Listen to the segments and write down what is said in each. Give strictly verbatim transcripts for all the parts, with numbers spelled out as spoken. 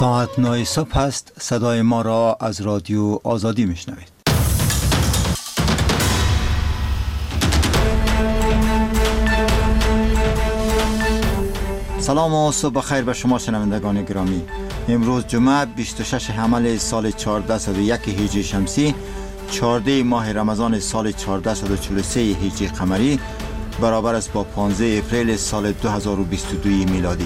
ساعت نه صبح است. صدای ما را از رادیو آزادی میشنوید. سلام و صبح بخیر به شما شنوندگان گرامی. امروز جمعه بیست و شش حمل سال چهارده و یک هجری شمسی، چهارده ماه رمضان سال چهارده و چهل و سه هجری قمری، برابر است با پانزده اپریل سال دو هزار و بیست و دو میلادی.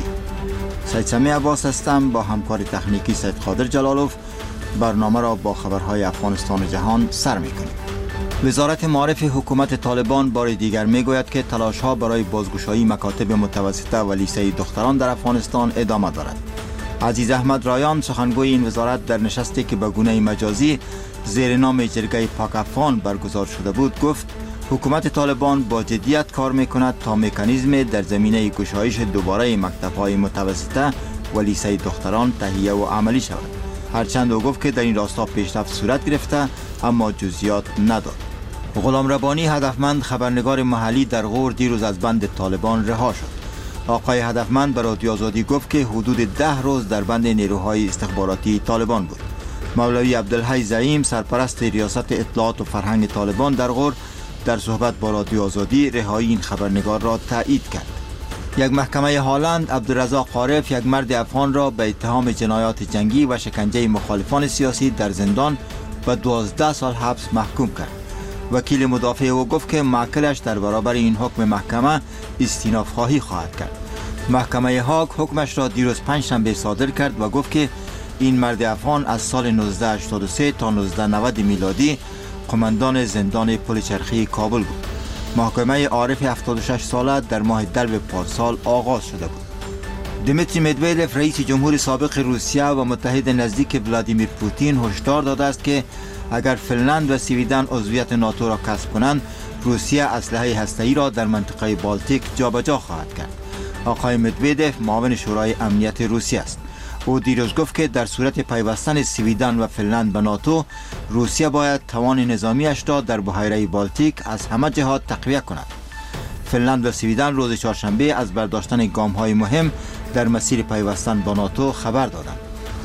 سید سمی عباس هستم. با همکار تکنیکی سید قادر جلالوف برنامه را با خبرهای افغانستان و جهان سر می‌کنیم. وزارت معارف حکومت طالبان بار دیگر میگوید که تلاش‌ها برای بازگشایی مکاتب متوسطه و لیسه دختران در افغانستان ادامه دارد. عزیز احمد رایان، سخنگوی این وزارت، در نشستی که به گونه مجازی زیر نام جرگه پاک افغان برگزار شده بود، گفت حکومت طالبان با جدیت کار میکند تا مکانیزم در زمینه گشایش دوباره مکتب‌های متوسطه و لیسه دختران تهیه و عملی شود. هرچند او گفت که در این راستا پیشرفت صورت گرفته اما جزئیات نداد. غلام ربانی، هدفمند خبرنگار محلی در غور، دیروز از بند طالبان رها شد. آقای هدفمند به رادیو آزادی گفت که حدود ده روز در بند نیروهای استخباراتی طالبان بود. مولوی عبدالحی زعیم، سرپرست ریاست اطلاعات و فرهنگ طالبان در غور، در صحبت با رادیو آزادی رهایی این خبرنگار را تایید کرد. یک محکمه هالند عبدالرزاق عارف، یک مرد افغان را به اتهام جنایات جنگی و شکنجه مخالفان سیاسی در زندان به دوازده سال حبس محکوم کرد. وکیل مدافع او گفت که موکلش در برابر این حکم محکمه استیناف خواهی خواهد کرد. محکمه هاگ حکمش را دیروز پنجشنبه صادر کرد و گفت که این مرد افغان از سال نوزده هشتاد و سه تا نوزده نود میلادی قماندان زندان پل چرخی کابل بود. محاکمه عارف هفتاد و شش ساله در ماه دلو پارسال آغاز شده بود. دمیتری مدویدف، رئیس جمهور سابق روسیه و متحد نزدیک ولادیمیر پوتین، هشدار داده است که اگر فنلند و سویدن عضویت ناتو را کسب کنند، روسیه اسلحه هسته‌ای را در منطقه بالتیک جابجا خواهد کرد. آقای مدویدف معاون شورای امنیت روسیه است. او دیروز گفت که در صورت پیوستن سویدن و فنلند به ناتو، روسیه باید توان نظامیش را در بحیره بالتیک از همه جهات تقویت کند. فنلند و سویدن روز چهارشنبه از برداشتن گام‌های مهم در مسیر پیوستن با ناتو خبر دادند.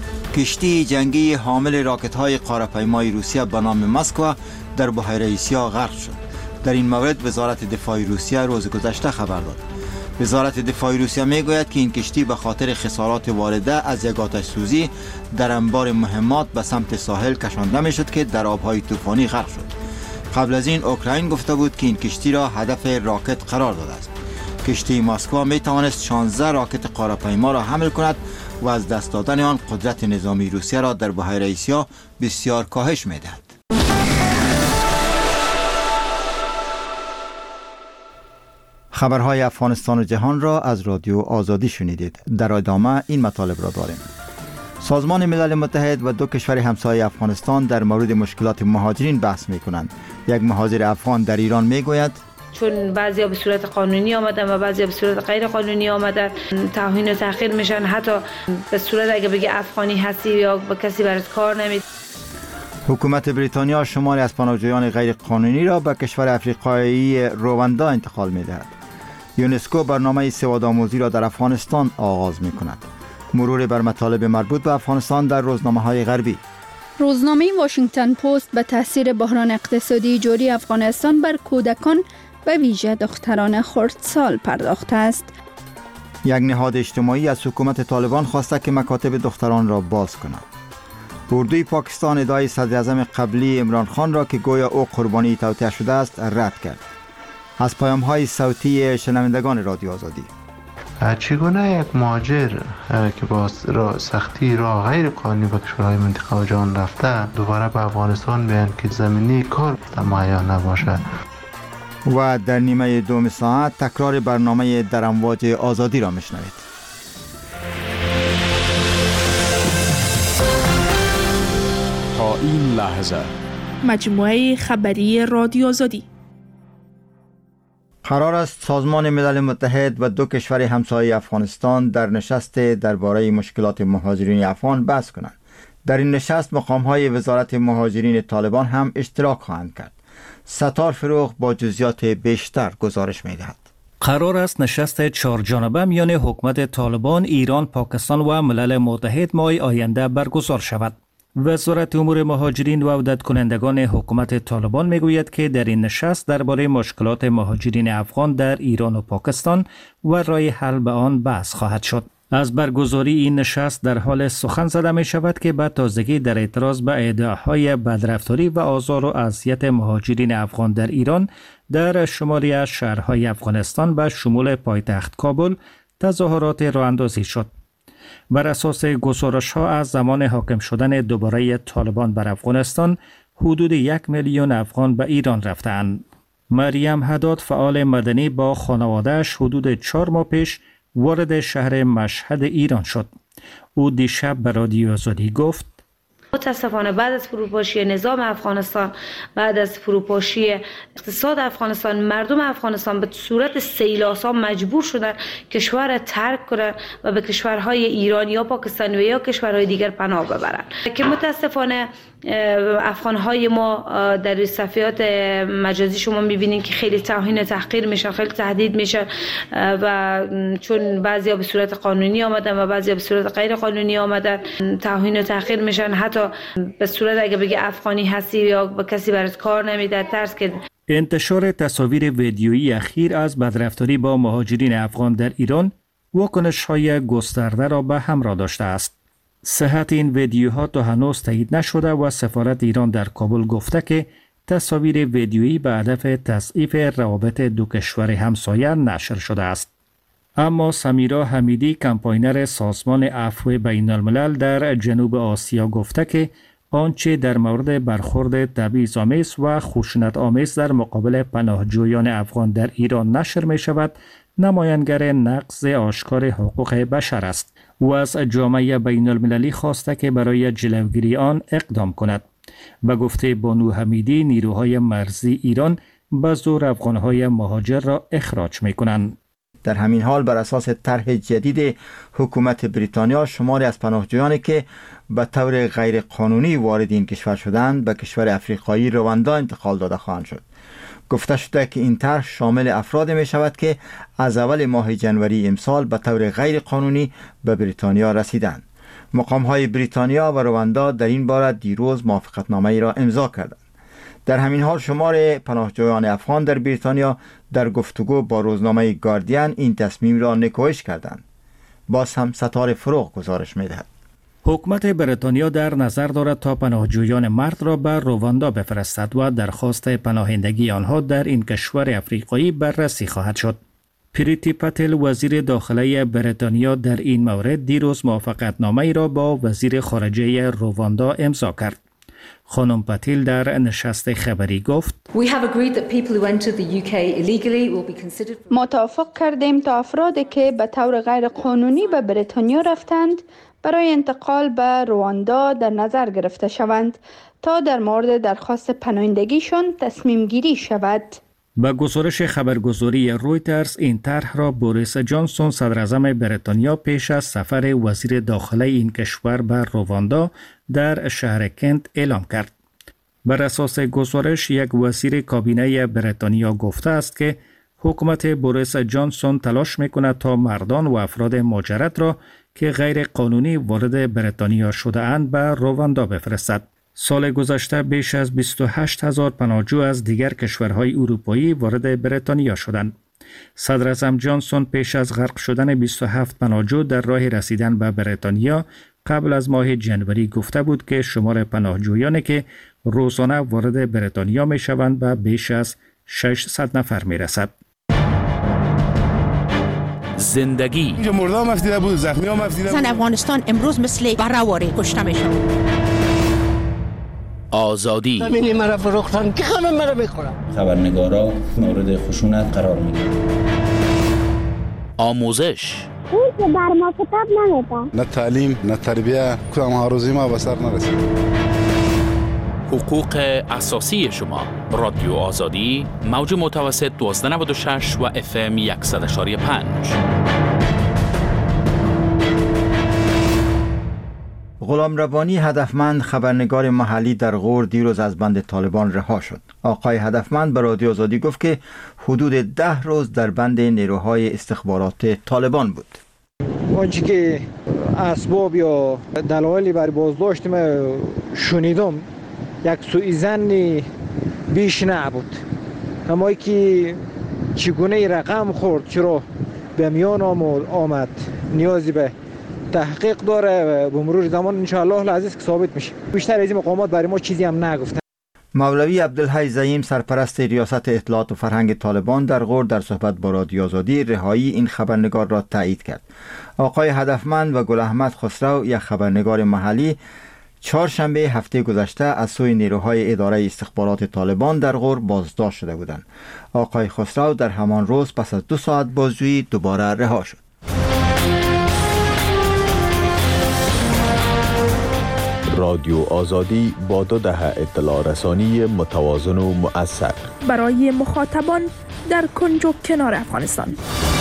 کشتی جنگی حامل راکت‌های قاره‌پیمای روسیه به نام مسکو در بحیره سیاه غرق شد. در این مورد وزارت دفاع روسیه روز گذشته خبر داد. وزارت دفاع روسیه میگوید که این کشتی به خاطر خسارات وارده از یک آتش سوزی در انبار مهمات به سمت ساحل کشانده میشد که در آبهای طوفانی غرق شد. قبل از این اوکراین گفته بود که این کشتی را هدف راکت قرار داده است. کشتی مسکو می توانست شانزده راکت قاره‌پیما را حمل کند و از دست دادن آن قدرت نظامی روسیه را در بحیره سیاه بسیار کاهش می‌دهد. خبرهای افغانستان و جهان را از رادیو آزادی شنیدید. در ادامه این مطالب را داریم. سازمان ملل متحد و دو کشور همسایه افغانستان در مورد مشکلات مهاجرین بحث می‌کنند. یک مهاجر افغان در ایران میگوید چون بعضیا به صورت قانونی آمدن و بعضیا به صورت غیر قانونی آمدن، توهین و تحقیر میشن. حتی به صورت اگه بگه افغانی هستی یا با کسی برات کار نمید. حکومت بریتانیا شماری از پناهجویان غیر قانونی را به کشور افریقایی رواندا انتقال می‌دهد. یونسکو برنامه سوادآموزی را در افغانستان آغاز می‌کند. مرور بر مطالب مربوط به افغانستان در روزنامه‌های غربی. روزنامه واشنگتن پست به تاثیر بحران اقتصادی جاری افغانستان بر کودکان به ویژه دختران خردسال پرداخته است. یک نهاد اجتماعی از حکومت طالبان خواسته که مکاتب دختران را باز کند. اردوی پاکستان ادعای صدر اعظم قبلی عمران خان را که گویا او قربانی توطئه شده است رد کرد. از پیام‌های صوتی شنوندگان رادیو آزادی. چگونه یک مهاجر که با سختی را غیر قانونی به کشورهای منطقه و جهان رفته دوباره به افغانستان بیان که زمینی کار مهیا نباشد. و در نیمه دوم ساعت تکرار برنامه در امواج آزادی را میشنوید. تا این لحظه مجموعه خبری رادیو آزادی. قرار است سازمان ملل متحد و دو کشور همسایه افغانستان در نشست درباره مشکلات مهاجرین افغان بحث کنند. در این نشست مقام‌های وزارت مهاجرین طالبان هم اشتراک خواهند کرد. ستار فروغ با جزئیات بیشتر گزارش می‌دهد. قرار است نشست چهار جانبه میان حکومت طالبان، ایران، پاکستان و ملل متحد ماه آینده برگزار شود. وزارت امور مهاجرین و عودت کنندگان حکومت طالبان میگوید که در این نشست درباره مشکلات مهاجرین افغان در ایران و پاکستان و راه حل به آن بحث خواهد شد. از برگزاری این نشست در حال سخن زده می شود که به تازگی در اعتراض به ادعاهای بدرفتاری و آزار و اذیت مهاجرین افغان در ایران در شماری از شهرهای افغانستان به شمول پایتخت کابل تظاهرات راه اندازی شد. بر اساس گزارش ها از زمان حاکم شدن دوباره طالبان بر افغانستان حدود یک میلیون افغان به ایران رفتند. مریم حداد فعال مدنی با خانواده‌اش حدود چهار ماه پیش وارد شهر مشهد ایران شد. او دیشب به رادیو آزادی گفت: متاسفانه بعد از فروپاشی نظام افغانستان، بعد از فروپاشی اقتصاد افغانستان، مردم افغانستان به صورت سیلاسا مجبور شدن کشور را ترک کنند و به کشورهای ایران یا پاکستان و یا کشورهای دیگر پناه ببرند که متاسفانه افغانهای ما در صفحات مجازی شما میبینید که خیلی توهین و تحقیر میشن، خیلی تهدید میشن و چون بعضیا به صورت قانونی آمدن و بعضیا به صورت غیر قانونی آمدن توهین و تحقیر میشن. حتی به صورت اگه بگی افغانی هستی یا به کسی برات کار نمیده ترس که. انتشار تصاویر ویدیویی اخیر از بدرفتاری با مهاجرین افغان در ایران واکنش‌های گسترده را به همراه داشته است. صحت این ویدیوها تا هنوز تایید نشده و سفارت ایران در کابل گفته که تصاویر ویدیویی به هدف تضعیف روابط دو کشور همسایه نشر شده است. اما سمیرا حمیدی، کمپاینر سازمان عفو بین الملل در جنوب آسیا گفته که آنچه در مورد برخورد تبعیض‌آمیز و خشونت‌آمیز در مقابل پناهجویان افغان در ایران نشر می شود نمایانگر نقض آشکار حقوق بشر است و از جامعه بین المللی خواسته که برای جلوگیری آن اقدام کند. به گفته بانو حمیدی، نیروهای مرزی ایران به زور افغانهای مهاجر را اخراج می کنند. در همین حال بر اساس طرح جدید حکومت بریتانیا شماری از پناهجویانی که به طور غیر قانونی وارد این کشور شدند به کشور افریقایی رواندا انتقال داده خواهند شد. گفته شده که این طرح شامل افراد می شود که از اول ماه جنوری امسال به طور غیر قانونی به بریتانیا رسیدند. مقام های بریتانیا و رواندا در این باره دیروز موافقتنامه ای را امضا کردند. در همین حال شمار پناهجویان افغان در بریتانیا در گفتگو با روزنامه گاردین این تصمیم را نکوهش کردند. باز هم ستاره فروغ گزارش می‌دهد. حکومت بریتانیا در نظر دارد تا پناهجویان مرد را به رواندا بفرستد و درخواست پناهندگی آنها در این کشور افریقایی بررسی خواهد شد. پریتی پتل، وزیر داخلی بریتانیا، در این مورد دیروز موافقتنامه ای را با وزیر خارجه رواندا امضا کرد. خانم پتیل در نشست خبری گفت: ما توافق کردیم تا افرادی که به طور غیر قانونی به بریتانیا رفتند برای انتقال به رواندا در نظر گرفته شوند تا در مورد درخواست پناهندگیشان تصمیم گیری شود. با گزارش خبرگزاری رویترز، این طرح را بوریس جانسون، صدر اعظم بریتانیا، پیش از سفر وزیر داخلی این کشور به رواندا در شهر کنت اعلام کرد. بر اساس گزارش، یک وزیر کابینه بریتانیا گفته است که حکومت بوریس جانسون تلاش می‌کند تا مردان و افراد مهاجرت را که غیر قانونی وارد بریتانیا شده اند به رواندا بفرستد. سال گذشته بیش از بیست و هشت هزار پناهجو از دیگر کشورهای اروپایی وارد بریتانیا شدند. صدر اعظم جانسون پیش از غرق شدن بیست و هفت پناهجو در راه رسیدن به بریتانیا قبل از ماه جنوری گفته بود که شمار پناهجویانی که روزانه وارد بریتانیا می شوند به بیش از ششصد نفر می رسد. زندگی اینجا مردم مفتیده بود، زخمی ها مفتیده بود. زن افغانستان امروز مثل برآواره کشته میشن. آزادی زمینی مرا فروختن که همه مرا میخورن. خبرنگارا مورد خشونت قرار میگیرن. آموزش اون که بر ما کتاب نمیده. نه تعلیم نه تربیه، کدام هاروزی ما به سر نرسید. حقوق اساسی شما. رادیو آزادی، موج متوسط دوازده نود و شش و اف ام صد و یک و پنج. غلام ربانی هدفمند خبرنگار محلی در غور دیروز از بند طالبان رها شد. آقای هدفمند به رادیو آزادی گفت که حدود ده روز در بند نیروهای استخبارات طالبان بود. آنچه که اسباب یا دلایلی برای بازداشت ما شنیدم یک سوء ظن بیش نبود. اما که چگونه رقم خورد چرا به میان آمد نیازی به تحقیق داره و به مرور زمان انشاءالله العزیز که ثابت میشه. بیشتر از این مقامات برای ما چیزی هم نگفتن. مولوی عبدالحی زعیم سرپرست ریاست اطلاعات و فرهنگ طالبان در غور در صحبت با رادیو آزادی رهایی این خبرنگار را تایید کرد. آقای هدفمند و گل احمد خسرو یک خبرنگار محلی چهارشنبه هفته گذشته از سوی نیروهای اداره استخبارات طالبان در غور بازداشت شده بودند. آقای خسرو در همان روز پس از دو ساعت بازجویی دوباره رها شد. رادیو آزادی با دو دهه اطلاع رسانی متوازن و مؤثر برای مخاطبان در کنج و کنار افغانستان.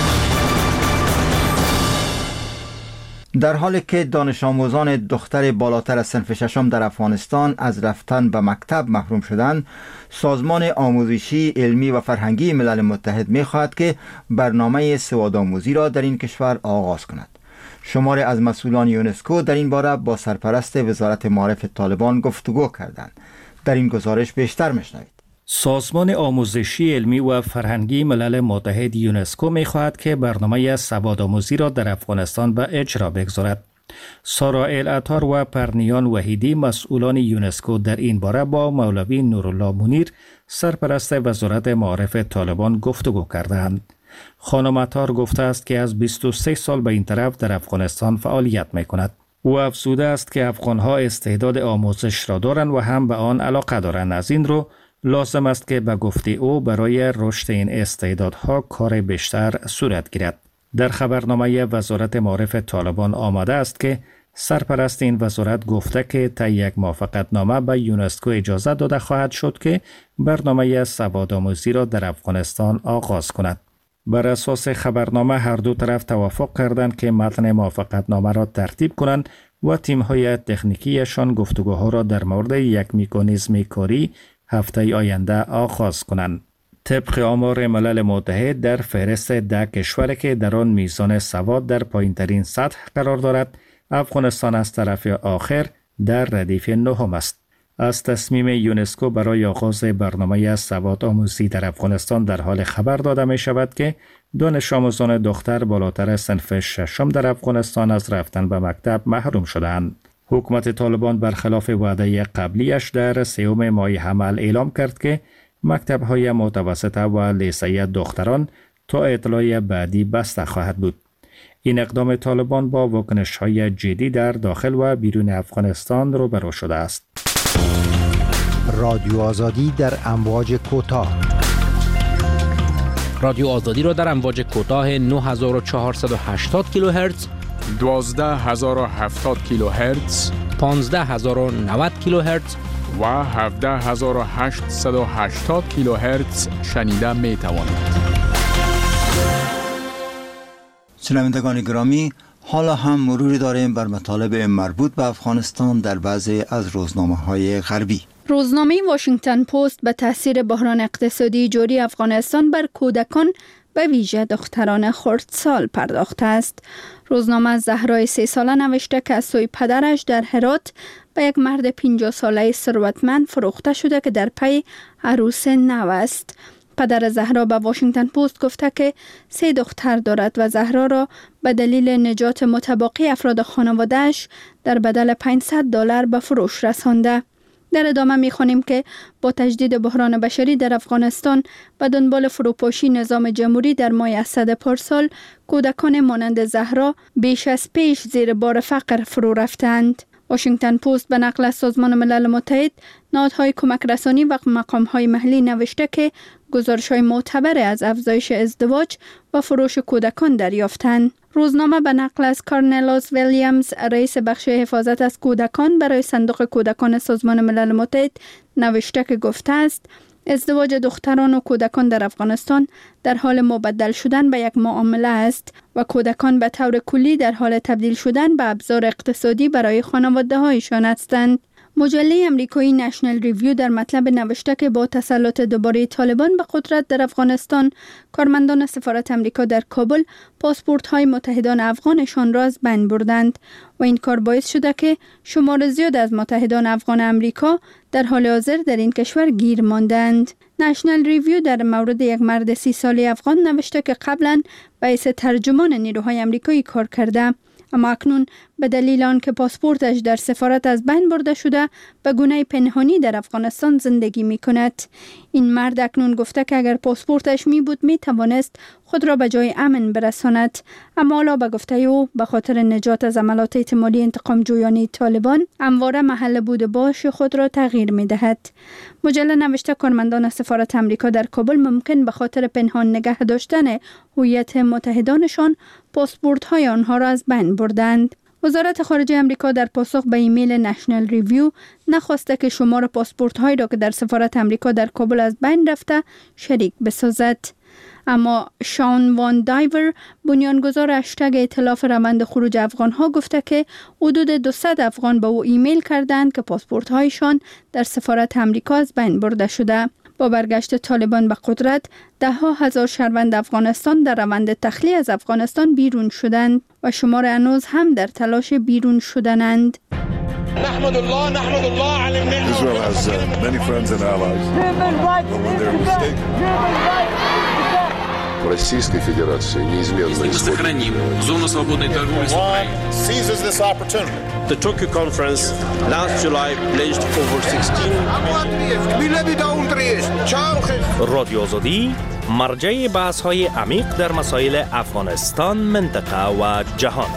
در حالی که دانش آموزان دختر بالاتر از صنف ششم در افغانستان از رفتن به مکتب محروم شدند، سازمان آموزشی، علمی و فرهنگی ملل متحد می‌خواهد که برنامه سوادآموزی را در این کشور آغاز کند. شماری از مسئولان یونسکو در این باره با سرپرست وزارت معارف طالبان گفتگو کردند. در این گزارش بیشتر میشنوید. سازمان آموزشی، علمی و فرهنگی ملل متحد یونسکو می‌خواهد که برنامه سوادآموزی را در افغانستان به اجرا بگذارد. سارا العطار و پرنیان وحیدی مسئولان یونسکو در این باره با مولوی نورالله منیر سرپرست وزارت معارف طالبان گفتگو کردند. خانم عطار گفته است که از بیست و سه سال به این طرف در افغانستان فعالیت می‌کند. او افزوده است که افغان‌ها استعداد آموزش را دارند و هم به آن علاقه دارند. از این رو لازم است که به گفته او برای رشد این استعدادها کار بیشتر صورت گیرد. در خبرنامه وزارت معارف طالبان آمده است که سرپرست این وزارت گفته که طی یک موافقتنامه به یونسکو اجازه داده خواهد شد که برنامه سوادآموزی را در افغانستان آغاز کند. بر اساس خبرنامه هر دو طرف توافق کردند که متن موافقتنامه را ترتیب کنند و تیم‌های تکنیکیشان گفتگوها را در مورد یک مکانیزم کاری هفته آینده آغاز کنند. طبق آمار ملل متحد در فهرست ده کشوری که در آن میزان سواد در پایین‌ترین سطح قرار دارد، افغانستان از طرف آخر در ردیف نهم است. از تصمیم یونسکو برای آغاز برنامه سواد آموزی در افغانستان در حال خبر داده می شود که دانش آموزان دختر بالاتر از صنف ششم در افغانستان از رفتن به مکتب محروم شدند. حکومت طالبان برخلاف وعده قبلیش در سوم ماه حمل اعلام کرد که مکتب‌های متوسطه و لیسه دختران تا اطلاع بعدی بسته خواهد بود. این اقدام طالبان با واکنش‌های جدی در داخل و بیرون افغانستان روبرو شده است. رادیو آزادی در امواج کوتاه. رادیو آزادی را در امواج کوتاه نه هزار و چهارصد و هشتاد کیلوهرتز، دوازده هزار و هفتاد کیلوهرتز، پانزده هزار و نود کیلوهرتز و هفده هزار و هشتصد و هشتاد کیلوهرتز شنیده می توانید. شنوندگان گرامی، حالا هم مروری داریم بر مطالب مربوط به افغانستان در بعضی از روزنامه‌های غربی. روزنامه واشنگتن پست به تاثیر بحران اقتصادی جاری افغانستان بر کودکان به ویژه دختران خردسال پرداخته است. روزنامه از زهرای سه ساله نوشته که از سوی پدرش در هرات به یک مرد پنجاه ساله ثروتمند فروخته شده که در پی عروس نو است. پدر زهرا به واشنگتن پست گفته که سه دختر دارد و زهرا را به دلیل نجات متباقی افراد خانواده‌اش در بدل پانصد دلار به فروش رسانده. در ادامه می‌خوانیم که با تجدید بحران بشری در افغانستان به دنبال فروپاشی نظام جمهوری در ماه اسد پارسال، کودکان مانند زهرا بیش از پیش زیر بار فقر فرو رفتند. واشنگتن پست به نقل از سازمان ملل متحد، نهادهای کمک رسانی و مقام‌های محلی نوشته که گزارش‌های معتبر از افزایش ازدواج و فروش کودکان دریافتند. روزنامه به نقل از کارنلوس ویلیامز، رئیس بخش حفاظت از کودکان برای صندوق کودکان سازمان ملل متحد نوشته که گفته است ازدواج دختران و کودکان در افغانستان در حال مبدل شدن به یک معامله است و کودکان به طور کلی در حال تبدیل شدن به ابزار اقتصادی برای خانواده‌هایشان هستند. مجله امریکایی نشنل ریویو در مطلب نوشته که با تسلط دوباره طالبان به قدرت در افغانستان، کارمندان سفارت امریکا در کابل پاسپورت‌های متحدان افغانشان را از بین بردند و این کار باعث شده که شمار زیاد از متحدان افغان امریکا در حال حاضر در این کشور گیر ماندند. نشنل ریویو در مورد یک مرد سی ساله افغان نوشته که قبلا باعث ترجمان نیروهای امریکایی کار کرده، اما اکنون به دلیل آنکه پاسپورتش در سفارت از بین برده شده به گونه پنهانی در افغانستان زندگی می کند. این مرد اکنون گفته که اگر پاسپورتش می بود می توانست خود را به جای امن برساند، اما حالا به گفته او به خاطر نجات از عملات احتمالی انتقام جویانه طالبان همواره محل بود باش خود را تغییر می دهد. مجله نوشته کارمندان سفارت امریکا در کابل ممکن به خاطر پنهان نگه داشتن هویت متحدانشان پاسپورت های آنها را از بین بردند. وزارت خارجه امریکا در پاسخ به ایمیل نشنل ریویو نخواسته که شمار پاسپورت هایی را که در سفارت امریکا در کابل از بین رفته شریک بسازد. اما شان وان دایور، بنیانگذار هشتگ ائتلاف روند خروج افغان ها، گفته که حدود دویست افغان به او ایمیل کردند که پاسپورت هایشان در سفارت امریکا از بین برده شده. با برگشت طالبان به قدرت، ده ها هزار شهروند افغانستان در روند تخلیه از افغانستان بیرون شدند و شمار هنوز هم در تلاش بیرون شدنند. نحمد الله نحمد الله علی النعمة. Israel has uh, many friends and allies. But when they're mistaken. В Российской Федерации неизменно сохраним зону свободной торговли с Украиной. Seizes this opportunity. The Tokyo conference last July pledged over sixteen رادیو آزادی مرجع بحث‌های عمیق در مسائل افغانستان، منطقه و جهان.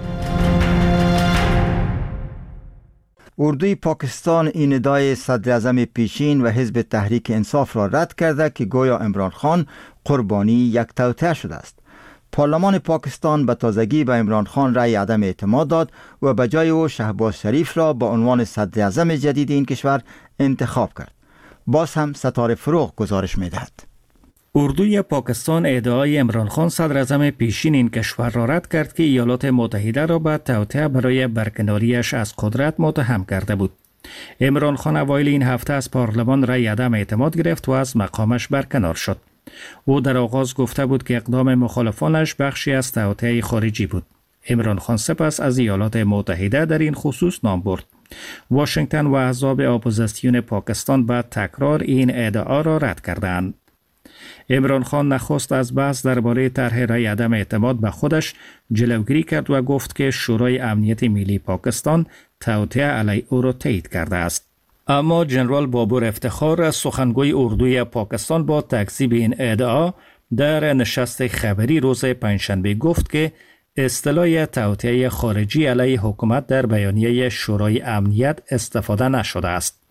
اردوی پاکستان این ندای صدر اعظم پیشین و حزب تحریک انصاف را رد کرده که گویا عمران خان قربانی یک توطئه شده است. پارلمان پاکستان به تازگی به عمران خان رأی عدم اعتماد داد و به جای او شهباز شریف را به عنوان صدر اعظم جدید این کشور انتخاب کرد. باز هم ستاره فروغ گزارش می‌دهد. اردوی پاکستان ادعای عمران خان صدر اعظم پیشین این کشور را رد کرد که ایالات متحده را به توطئه برای برکناریش از قدرت متهم کرده بود. عمران خان اوایل این هفته از پارلمان رأی عدم اعتماد گرفت و از مقامش برکنار شد. او در آغاز گفته بود که اقدام مخالفانش بخشی از توطئه خارجی بود. عمران خان سپس از ایالات متحده در این خصوص نام برد. واشنگتن و احزاب اپوزیسیون پاکستان به تکرار این ادعا را رد کردند. عمران خان نخست از بحث درباره طرح رأی عدم اعتماد به خودش جلوگیری کرد و گفت که شورای امنیت ملی پاکستان توطئه علیه او را تایید کرده است. اما جنرال بابور افتخار، سخنگوی اردوی پاکستان، با تکذیب این ادعا در نشست خبری روز پنجشنبه گفت که اصطلاح توطئه خارجی علیه حکومت در بیانیه شورای امنیت استفاده نشده است.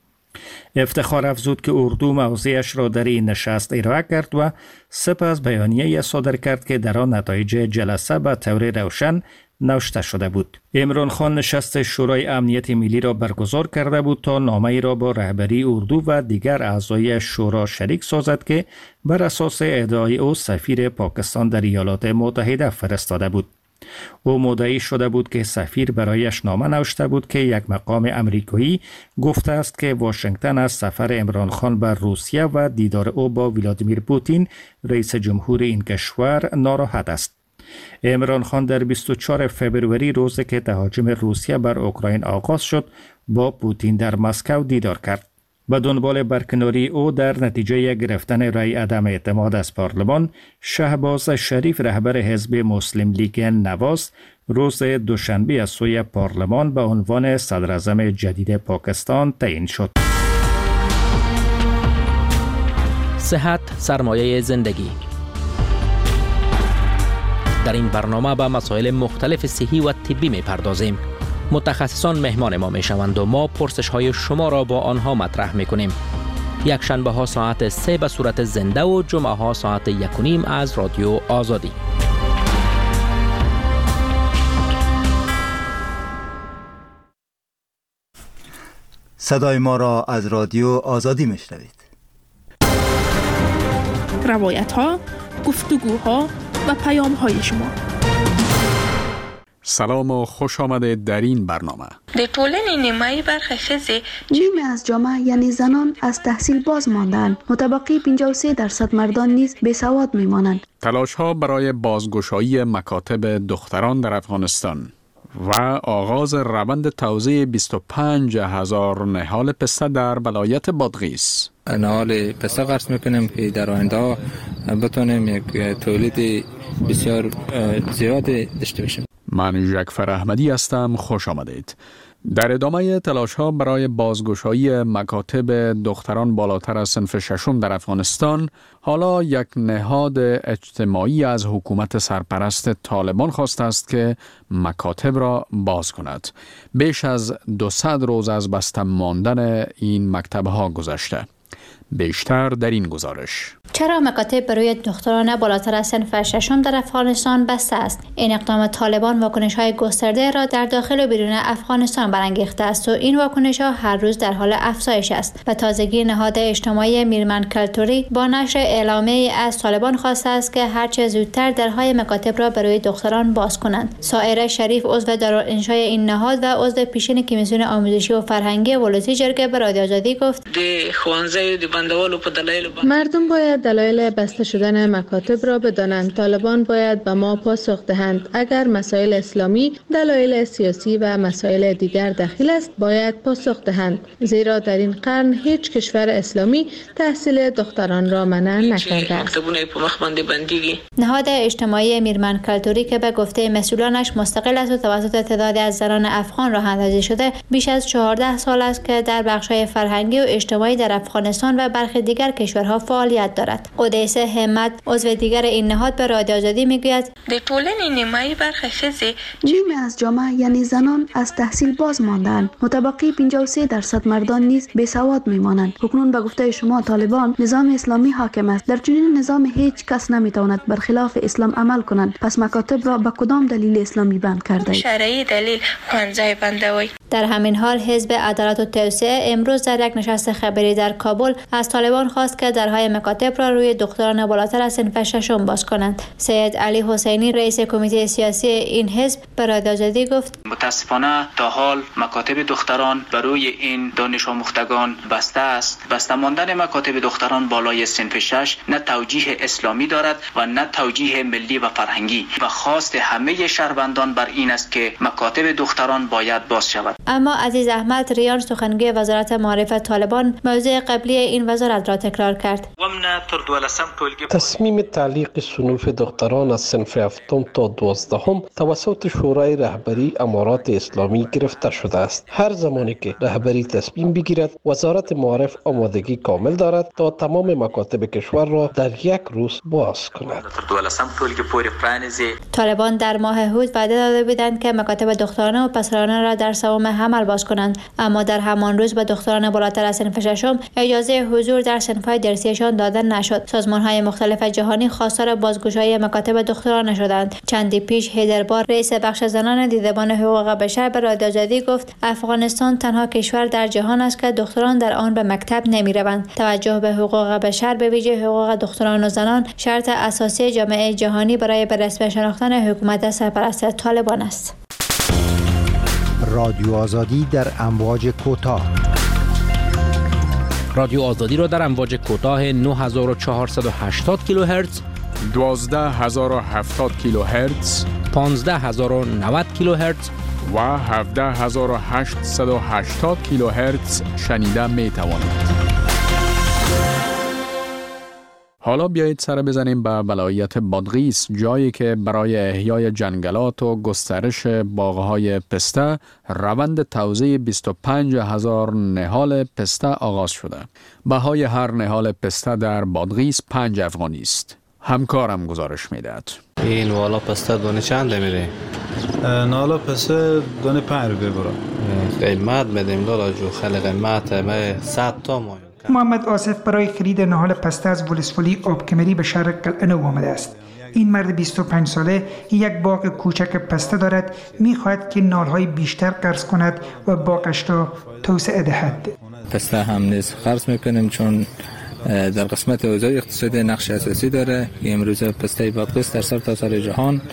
افتخار افزود که اردو موضعش را در این نشست ارائه کرد و سپس بیانیه صادر کرد که در آن نتایج جلسه به طور روشن نوشته شده بود. عمران خان نشست شورای امنیت ملی را برگزار کرده بود تا نامه‌ای را با رهبری اردو و دیگر اعضای شورا شریک سازد که بر اساس ادعای او سفیر پاکستان در ایالات متحده فرستاده بود. او مدعی شده بود که سفیر برایش نامه نوشته بود که یک مقام امریکایی گفته است که واشنگتن از سفر عمران خان به روسیه و دیدار او با ولادیمیر پوتین رئیس جمهور این کشور ناراحت است. عمران خان در بیست و چهارم فوریه، روزی که تهاجم روسیه بر اوکراین آغاز شد، با پوتین در مسکو دیدار کرد. به دنبال برکناری او در نتیجه گرفتن رأی عدم اعتماد از پارلمان، شهباز شریف، رهبر حزب مسلم لیگ نواز، روز دوشنبه از سوی پارلمان به عنوان صدر اعظم جدید پاکستان تعیین شد. صحت سرمایه زندگی. در این برنامه به مسائل مختلف صحی و طبی می پردازیم. متخصصان مهمان ما می شوند و ما پرسش های شما را با آنها مطرح می کنیم. یک شنبه ها ساعت سه به صورت زنده و جمعه ها ساعت یک و نیم از رادیو آزادی. صدای ما را از رادیو آزادی می شنوید. روایت ها، گفتگوها و پیام های شما. سلام و خوش آمدید در این برنامه. در ټولنې نیمایي برخه ښځې نیمه از جامعه یعنی زنان از تحصیل باز ماندند. متبقی پنجاه و سه درصد مردان نیز بیسواد میمانند. تلاش ها برای بازگشایی مکاتب دختران در افغانستان و آغاز روند توزیع بیست و پنج هزار نهال پسته در ولایت بادغیس. نهال پسته قصد میکنیم که در آینده بتونیم یک تولید بسیار زیاد داشته باشیم. من جعفر احمدی هستم. خوش آمدید. در ادامه تلاش ها برای بازگشایی مکاتب دختران بالاتر از صنف ششم در افغانستان، حالا یک نهاد اجتماعی از حکومت سرپرست طالبان خواسته است که مکاتب را باز کند. بیش از دویست روز از بسته ماندن این مکتب ها گذشته. بیشتر در این گزارش. چرا مکاتب برای دختران بالاتر از صنف ششم در افغانستان بسته است؟ این اقدام طالبان واکنش‌های گسترده را در داخل و بیرون افغانستان برانگیخته است و این واکنش‌ها هر روز در حال افزایش است. به تازگی نهاد اجتماعی میرمن کلتوری با نشر اعلامیه‌ای از طالبان خواسته است که هرچه زودتر درهای مکاتب را برای دختران باز کنند. سائره شریف عضو دارالانشای این نهاد و عضو پیشین کمیسیون آموزشی و فرهنگی ولسی جرگه به رادیو آزادی گفت: مردم باید دلایل بسته شدن مکاتب را بدانند. طالبان باید به ما پاسخ دهند. اگر مسائل اسلامی، دلایل سیاسی و مسائل دیگر دخیل است، باید پاسخ دهند. زیرا در این قرن هیچ کشور اسلامی تحصیل دختران را منع نکرده است. نهاد اجتماعی میرمن کلتوری که به گفته مسئولانش مستقل است و توسط تعدادی از زنان افغان راه اندازی شده، بیش از چهارده سال است که در بخش‌های فرهنگی و اجتماعی در افغانستان و برخی دیگر کشورها فعالیت دارد. قدیسه همت عضو دیگر این نهاد به رادیو آزادی میگوید: در ټولنې نیمایي برخه ښځې نیمه از جامعه یعنی زنان از تحصیل باز ماندند. متبقی پنجاه و سه درصد مردان نیز بیسواد میمانند. اکنون به گفته شما طالبان نظام اسلامی حاکم است. در چنین نظام هیچ کس نمیتواند برخلاف اسلام عمل کنند. پس مکاتب را به کدام دلیل اسلامی بند کرده؟ شرعی دلیل ښوونځی بندوي. در همین حال حزب عدالت و توسعه امروز در یک نشست خبری در کابل از طالبان خواست که درهای مکاتب را روی دختران بالاتر از صنف ششم باز کنند. سید علی حسینی رئیس کمیته سیاسی این حزب به رادیو آزادی گفت: متاسفانه تا حال مکاتب دختران برای این دانش آموختگان بسته است. بسته ماندن مکاتب دختران بالای صنف شش نه توجیه اسلامی دارد و نه توجیه ملی و فرهنگی و خواست همه شهروندان بر این است که مکاتب دختران باید باز شود. اما عزیز احمد ریان سخنگوی وزارت معارف طالبان موضوع قبلی این وزارت را تکرار کرد. تصمیم تعلیق صنوف دختران از صنف هفتم تا دوازدهم توسط شورای رهبری امارات اسلامی گرفته شده است. هر زمانی که رهبری تصمیم بگیرد، وزارت معارف آمادگی کامل دارد تا تمام مکاتب کشور را در یک روز باز کند. طالبان در ماه هود وعده داده بودند که مکاتب دخترانه و پسرانه را در سوم حمل باز کنند، اما در همان روز به دختران بالاتر از صنف ششم اجازه حضور در صنف‌های درسیشان داده نشد. سازمان‌های مختلف جهانی خواستار بازگشایی مکاتب دخترانه شدند. چندی پیش هیدربار رئیس بخش زنان دیدبان حقوق بشر به رادیو آزادی گفت: افغانستان تنها کشور در جهان است که دختران در آن به مکتب نمی‌روند. توجه به حقوق بشر، به ویژه حقوق دختران و زنان، شرط اساسی جامعه جهانی برای به رسمی شناختن حکومت سرپرست طالبان است. رادیو آزادی در امواج کوتاه. رادیو آزادی را در امواج کوتاه نه هزار و چهارصد و هشتاد کیلوهرتز، دوازده هزار و هفتاد کیلوهرتز، پانزده هزار و نود کیلوهرتز و هفده هزار و هشتصد و هشتاد کیلوهرتز شنیده می توانید. حالا بیایید سر بزنیم به ولایت بادغیس، جایی که برای احیای جنگلات و گسترش باغ‌های پسته روند توزیع بیست و پنج هزار نهال پسته آغاز شده. بهای هر نهال پسته در بادغیس پنج افغانی است. همکارم گزارش میدهد. این والا پسته دونه چند میره؟ نالا پسته دونه پنج روپیه برا. قیمت میدیم لالا جو خیلی قیمت ما صد تا ما. محمد آصف برای خرید نهال پسته از ولسوالی آبکمری به شهر قلعه آمده است. این مرد بیست و پنج ساله یک باغ کوچک پسته دارد، می‌خواهد که نال‌های بیشتر قرض کند و باغش را توسعه دهد. پسته هم نیست قرض میکنیم چون در قسمت اوضاع اقتصادی نقش اساسی داره. امروز پسته بادغیس در سرتاسر جهان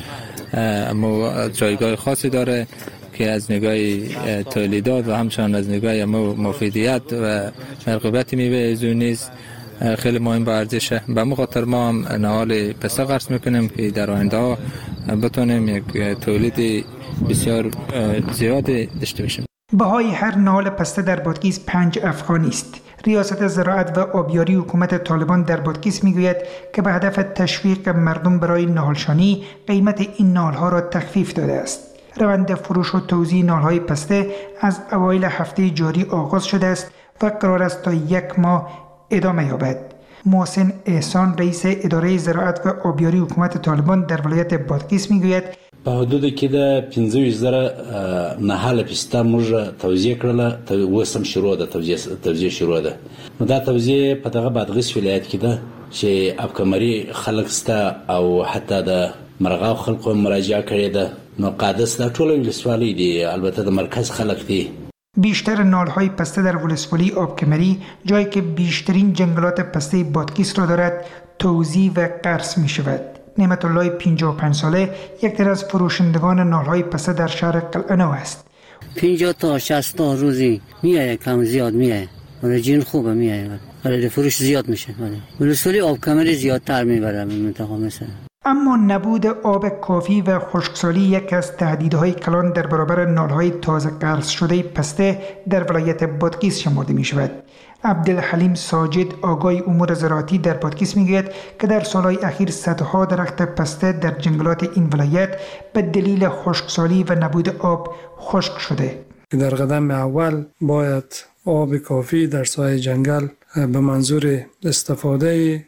اما جایگاه خاصی داره که از نگاه تولیدات و همچنان از نگاه مفیدیت و رقابت میوه از اون نیز خیلی مهم به ارزشه. به همون خاطر ما هم نهال پسته قرض میکنیم که در آینده بتونیم یک تولید بسیار زیاد داشته باشیم. بهای هر نهال پسته در بادغیس پنج افغانی است. ریاست زراعت و آبیاری حکومت طالبان در بادغیس میگوید که به هدف تشویق مردم برای نهالشانی قیمت این نهالها را تخفیف داده است. روند فروش و توزیع نهالهای پسته از اوایل هفته جاری آغاز شده است و قرار است تا یک ماه ادامه یابد. محسن احسان رئیس اداره زراعت و آبیاری حکومت طالبان در ولایت بادغیس میگوید په حدود کې د پنځه ویشت زره نهاله پسته موږ توزیع کړله. اوس هم شروع ده، توزیع شروع ده. نو دا توزیع په دغه بادغیس ولایت کې ده چې ابکمري خلک سته او حتی د مرغاو خلکو مراجعه کړې ده. نو قادس دا ټول ولسوالۍ دي، البته د مرکز خلک دي. بیشتر نالهای پسته در ولسوالی آبکمری، جایی که بیشترین جنگلات پسته بادغیس را دارد، توزیع و قرض می شود. نعمت الله پنجاه و پنج ساله یک تر از فروشندگان نالهای پسته در شهر قلعه نو است. پنجاه تا شصت تا روزی میایه، کم زیاد میایه. ولی جین خوبه میایه. ولی فروش زیاد میشه. ولی ولسوالی آبکمری زیادتر میبره منطقه مثلا. اما نبود آب کافی و خشکسالی یک از تهدیدهای کلان در برابر نالهای تازه قرض شده پسته در ولایت بادغیس شمرده می شود. عبدالحلیم ساجد آگاه امور زراعتی در بادغیس میگوید که در سالهای اخیر صدها درخت پسته در جنگلات این ولایت به دلیل خشکسالی و نبود آب خشک شده. در قدم اول باید آب کافی در سایه جنگل به منظور استفاده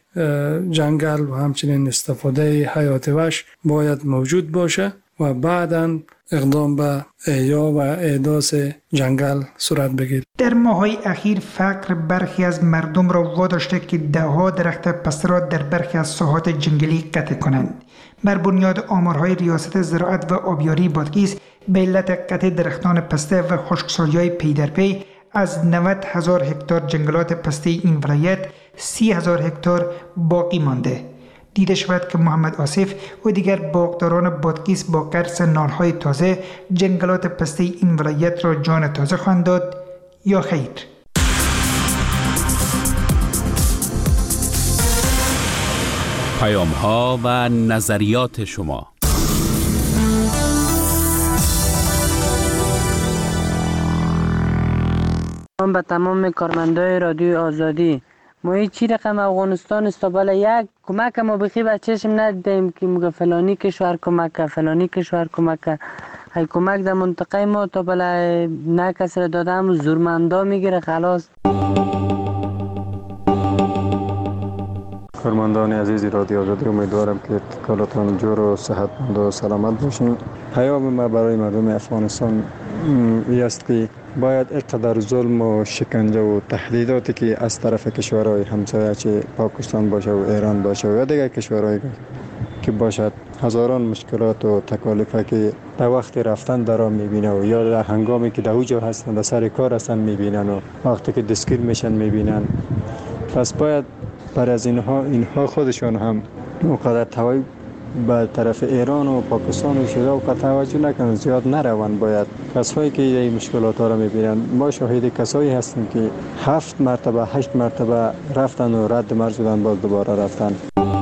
جنگل و همچنین استفاده حیات وحش باید موجود باشه و بعداً اقدام به احیا و احداث جنگل صورت بگیرد. در ماه‌های اخیر فقر برخی از مردم را واداشته که دهها درخت پسته را در برخی از ساحات جنگلی قطع کنند. بر بنیاد آمارهای ریاست زراعت و آبیاری بادغیس به علت قطع درختان پسته و خشکسالی‌های پی در پی از نود هزار هکتار جنگلات پسته این ولایت سی هزار هکتار باقی مانده. دیده شود که محمد آصف و دیگر باغداران بادغیس با قرض نالهای تازه جنگلات پسته این ولایت را جان تازه خواهند داد یا خیر. پیام ها و نظریات شما. من به تمام کارمندای رادیو آزادی، ما چی رقم افغانستان است تا بله یک کمک ما بخی بچه‌شم ندیدیم که میگه فلانی کشور کمک فلانی کشور کمک های کمک در منطقه ما تا بله نه کسی را دادم زورمندا میگیره خلاص. کارمندان عزیز رادیو آزادی، امیدوارم که کلاتون جور و صحتمند و سلامت باشین. پیام ما برای مردم افغانستان این است که باید اینقدر ظلم و شکنجه و تهدیداتی که از طرف کشورهای همسایه چه پاکستان باشه و ایران باشه و دیگر کشورهای که باشد هزاران مشکلات و تکالیف که در وقت رفتن در آن میبینه و یا در هنگامی که در اوجا هستن در سر کار هستن میبینن و وقتی که دستگیر میشن میبینن. پس باید بر از اینها اینها خودشان هم اونقدر توجه به طرف ایران و پاکستان و شده و توجه نکنن، زیاد نروند. باید کسایی که این مشکلات ها را میبینن، ما شاهد کسایی هستیم که هفت مرتبه هشت مرتبه رفتن و رد مرز شدن، باز دوباره رفتن.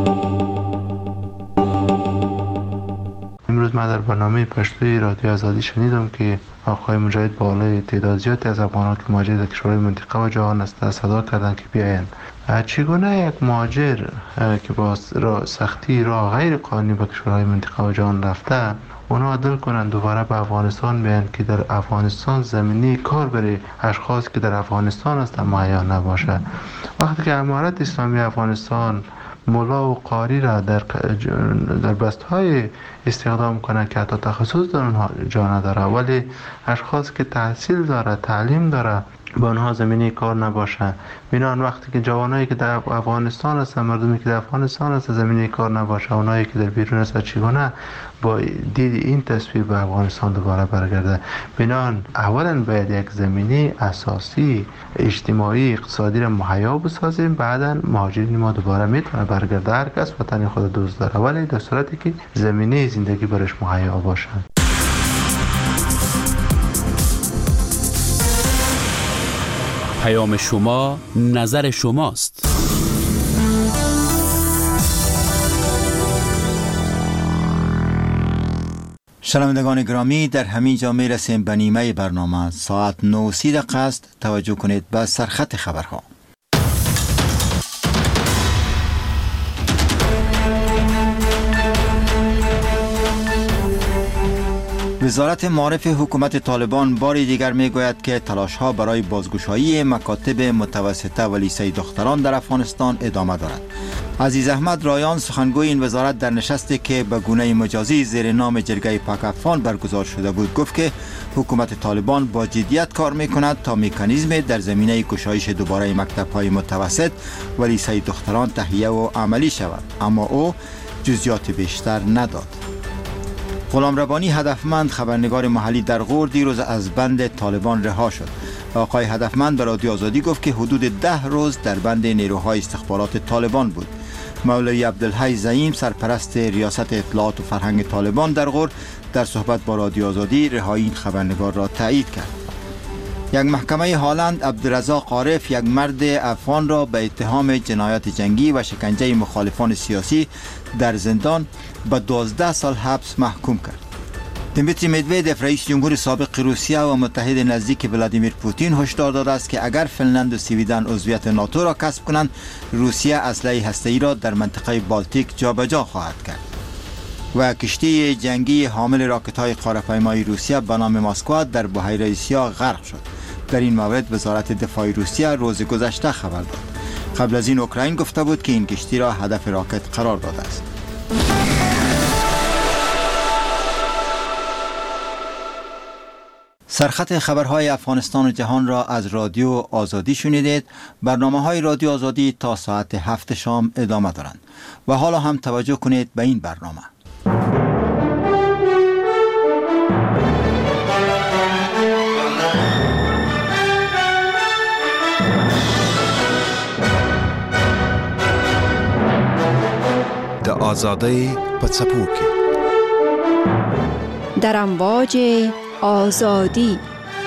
امروز من در برنامه پشتوی رادیو آزادی شنیدم که آقای مجاهد با علیه تعداد زیادی از افغانان که مهاجر در کشورهای منطقه و جهان است صدا کردند که بیایند. چگونه یک مهاجر که با سختی را غیر قانونی به کشورهای منطقه و جهان رفته اونا عدل کنند دوباره به افغانستان بیایند که در افغانستان زمینی کار برای اشخاص که در افغانستان است مهیا نباشه. وقتی که امارت اسلامی افغانستان مولا و قاری را در در بستهای استخدام کنند که حتی تخصص در اونها جا نداره، ولی اشخاص که تحصیل داره، تعلیم داره با آنها زمینه کار نباشه. بنابراین وقتی که جوانایی که در افغانستان هستن، مردمی که در افغانستان هستن زمینه کار نباشه، اونایی که در بیرون هستن چگونه با دید این تصویر به افغانستان دوباره برگرده. بنابراین اولا باید یک زمینه اساسی اجتماعی اقتصادی را مهیا بسازیم، بعدا مهاجرین ما دوباره میتونه برگرده. هر کس وطن خود دوست داره، ولی در صورتی که زمینه زندگی برش مهیا باشه. پیام شما، نظر شماست. شنوندگان گرامی، در همین جا می رسیم به نیمه برنامه. ساعت نه و سی دقیقه است. توجه کنید به سرخط خبرها. وزارت معارف حکومت طالبان باری دیگر می گوید که تلاش ها برای بازگشایی مکاتب متوسطه و لیسه دختران در افغانستان ادامه دارد. عزیز احمد رایان، سخنگوی این وزارت، در نشستی که به گونه مجازی زیر نام جرگه پاک افغان برگزار شده بود گفت که حکومت طالبان با جدیت کار می کند تا مکانیزم در زمینه گشایش دوباره مکتب های متوسط و لیسه دختران تهیه و عملی شود، اما او جزئیات بیشتر نداد. غلام ربانی هدفمند، خبرنگار محلی در غور، دیروز از بند طالبان رها شد. آقای هدفمند به رادیو آزادی گفت که حدود ده روز در بند نیروهای استخبارات طالبان بود. مولوی عبدالحی زعیم، سرپرست ریاست اطلاعات و فرهنگ طالبان در غور، در صحبت با رادیو آزادی رهایی این خبرنگار را تایید کرد. یک محکمه هالند عبدالرزاق عارف، یک مرد افغان را به اتهام جنایات جنگی و شکنجه مخالفان سیاسی در زندان به دوازده سال حبس محکوم کرد. دیمیتری مدویدف، رئیس جمهور سابق روسیه و متحد نزدیک ولادیمیر پوتین، هشدار داده است که اگر فنلند و سویدن عضویت ناتو را کسب کنند، روسیه اسلحه هسته‌ای را در منطقه بالتیک جابجا خواهد کرد. و کشتی جنگی حامل راکت‌های قاره‌پیمایی روسیه به نام ماسکوا در بحیره سیاه غرق شد. در این مورد وزارت دفاع روسیه روز گذشته خبر داد. قبل از این اوکراین گفته بود که این کشتی را هدف راکت قرار داده است. سرخط خبرهای افغانستان و جهان را از رادیو آزادی شنیدید. برنامه‌های رادیو آزادی تا ساعت هفت شام ادامه دارند و حالا هم توجه کنید به این برنامه. د آزادی په څپو کې در امواج آزادی.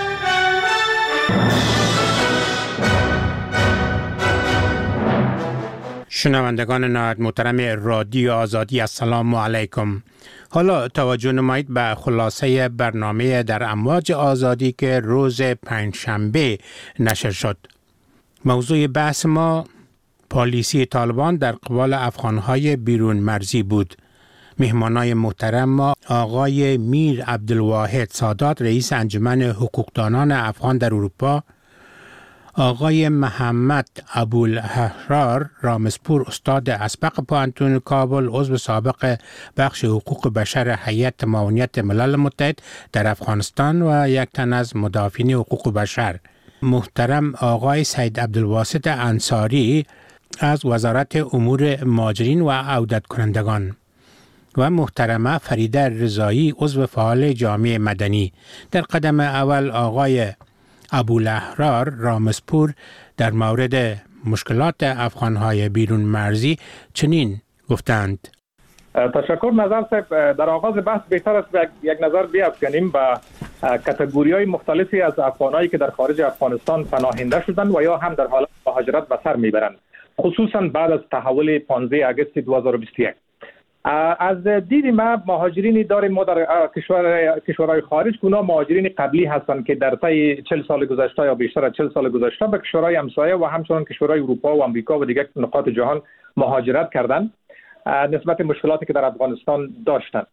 شنوندگان نهایت محترم رادیو آزادی، السلام علیکم. حالا توجه نمایید به خلاصه برنامه در امواج آزادی که روز پنجشنبه نشر شد. موضوع بحث ما پالیسی طالبان در قبال افغانهای بیرون مرزی بود. مهمانای محترم ما آقای میر عبدالواحد سادات، رئیس انجمن حقوقدانان افغان در اروپا، آقای محمد ابوالحرار رامسپور، استاد اسبق پوهنتون کابل، عضو سابق بخش حقوق بشر هیئت معاونیت ملل متحد در افغانستان و یک تن از مدافعین حقوق بشر، محترم آقای سید عبدالواسط انصاری از وزارت امور مهاجرین و عودت کنندگان و محترمه فریده رضایی، عضو فعال جامعه مدنی. در قدم اول آقای ابوالحرار رامسپور در مورد مشکلات افغانهای بیرون مرزی چنین گفتند: تشکر نظر صاحب. در آغاز بحث بهتر است یک نظر بیافکنیم به کاتگوری های مختلفی از افغانایی که در خارج افغانستان پناهنده شدند و یا هم در حالت مهاجرت به سر میبرند، خصوصا بعد از تحول پانزده آگوست دو هزار و بیست و یک. از دید ما مهاجرینی داریم ما در کشور کشورهای خارج که اونا مهاجرین قبلی هستند که در طی چهل سال گذشته یا بیشتر از چهل سال گذشته به کشورهای همسایه و همچنان کشورهای اروپا و آمریکا و دیگر نقاط جهان مهاجرت کردند نسبت مشکلاتی که در افغانستان داشتند.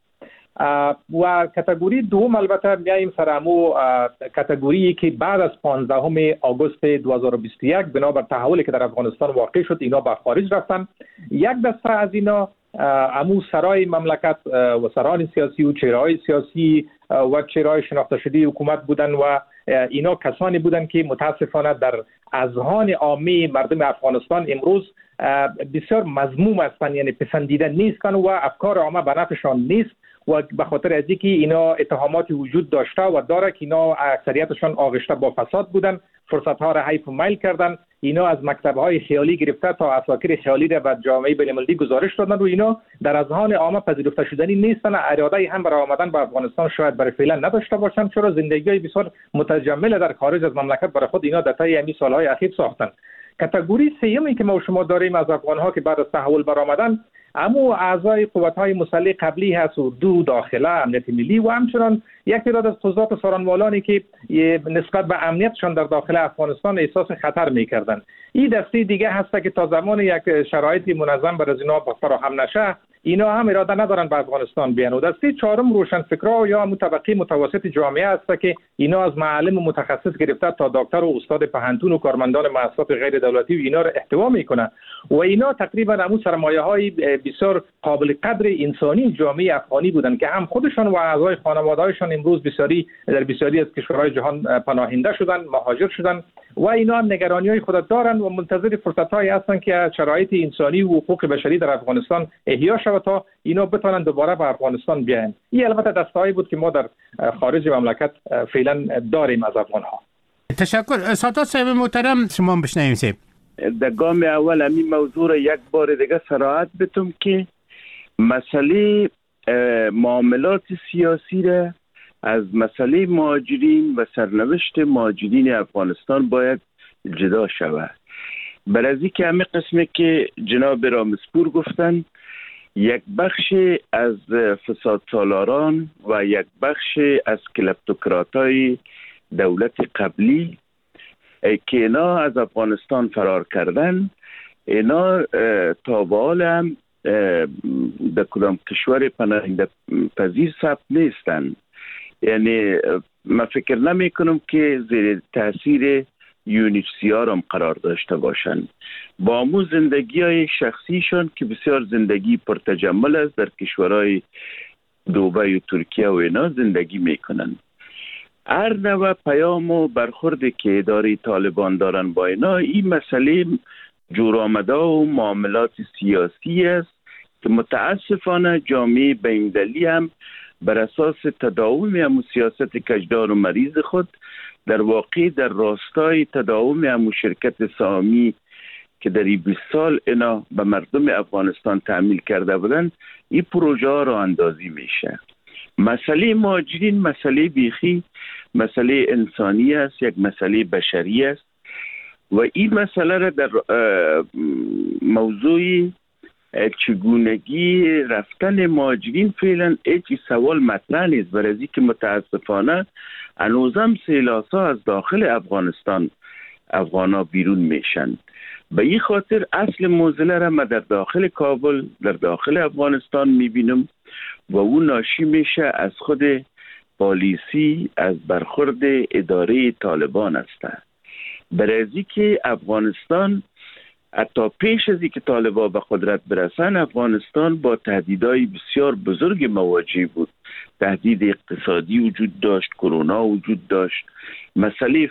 و کاتگوری دوم البته میایم سر همو کاتگوری که بعد از پانزدهم آگوست دو هزار و بیست و یک بنابر تحولی که در افغانستان واقع شد اینا به خارج رفتن. یک دسته از اینا امو سرای مملکت و سران سیاسی و چهره‌های سیاسی و چهره‌های شناخته شده حکومت بودن و اینا کسانی بودند که متاسفانه در اذهان عامه مردم افغانستان امروز بسیار مذموم هستند، یعنی پسندیده نیستند و افکار عامه به نفعشان نیست و به خاطر از اینکه اینا اتهاماتی وجود داشته و داره که اینا اکثریتشان آغشته با فساد بودن، فرصت ها را حیف و میل کردن، اینا از مکتب های خیالی گرفته تا اساکر خیالی را به جامعه بین‌المللی گزارش دادن و اینا در اذهان عامه پذیرفته شدنی نیستن. اراده هم برای آمدن به افغانستان شاید برای فعلا نداشته باشند، چرا زندگی بسیار متجمل در خارج از مملکت برای خود اینا در طی همین سالهای اخیر ساختن. کاتگوری سومی که ما شما داریم از افغان‌ها که بعد از تحول برآمدن، اما اعضای قوت‌های مسلح قبلی هست، اردو، داخله، امنیت ملی و همچنان یک تعداد از قضات سارانوالانی که نسبت به امنیتشان در داخل افغانستان احساس خطر می‌کردند. این دسته دیگه هست که تا زمان یک شرایط منظم برای از اینا فراهم نشه، اینا هم اراده ندارن به افغانستان بیان. و دسته چهارم روشنفکرا یا طبقه متوسط جامعه است که اینا از معلم و متخصص گرفته تا دکتر و استاد پهنتون و کارمندان مؤسسات غیر دولتی و اینا را احتوا میکنه و اینا تقریبا همون سرمایه‌های بسیار قابل قدر انسانی جامعه افغانی بودن که هم خودشان و اعضای خانواده‌هایشان امروز بسیاری در بسیاری از کشورهای جهان پناهنده شدن، مهاجر شدن و اینا هم نگرانی‌های خود دارن و منتظر فرصت‌هایی هستن که شرایط انسانی و حقوق بشری در افغانستان احیا شود تا اینا بتونن دوباره به افغانستان بیاین. این البته دستهایی بود که ما در خارج مملکت فعلا داریم از افغان‌ها. تشکر. سادات صاحب محترم، شما بشنویم سه در گام اول همین موضوع را یک بار دیگه صراحت بتم که مسئله معاملات سیاسی را از مسئله مهاجرین و سرنوشت مهاجرین افغانستان باید جدا شود. برای که همه قسمی که جناب رامسپور گفتن، یک بخش از فساد سالاران و یک بخش از کلپتوکراتای دولت قبلی که اینا از افغانستان فرار کردن، اینا تا به حال هم در کدام کشور پناهنده پذیر ثبت نیستن. یعنی من فکر نمی کنم که زیر تاثیر یونیسیار هم قرار داشته باشند. با امو زندگی های شخصیشان که بسیار زندگی پرتجمل است، در کشورهای دوبای و ترکیه و اینا زندگی میکنن. هر نوع پیام و برخوردی که اداره طالبان دارن با اینا، این مسئله جور آمده و معاملات سیاسی است که متاسفانه جامعه بین‌المللی هم بر اساس تداوم همون سیاست کجدار و مریض خود در واقع در راستای تداوم همون شرکت سامی که در این بیست سال اینا به مردم افغانستان تعمیل کرده بودن، این پروژه ها را اندازی میشه. مسئله مهاجرین مسئله بیخی مسئله انسانی است، یک مسئله بشری است و این مسئله را در موضوع چگونگی رفتن مهاجرین فعلا هیچ سوال مطرح نیست، برای که متاسفانه هنوزم سیلاسا از داخل افغانستان افغانا بیرون میشن. به این خاطر اصل موزله را من در داخل کابل در داخل افغانستان میبینم و اون ناشی میشه از خود پالیسی، از برخورد اداره طالبان است. برای که افغانستان حتی پیش از اینکه طالبان به قدرت برسن، افغانستان با تهدیدهای بسیار بزرگ مواجه بود. تهدید اقتصادی وجود داشت، کرونا وجود داشت، مسئله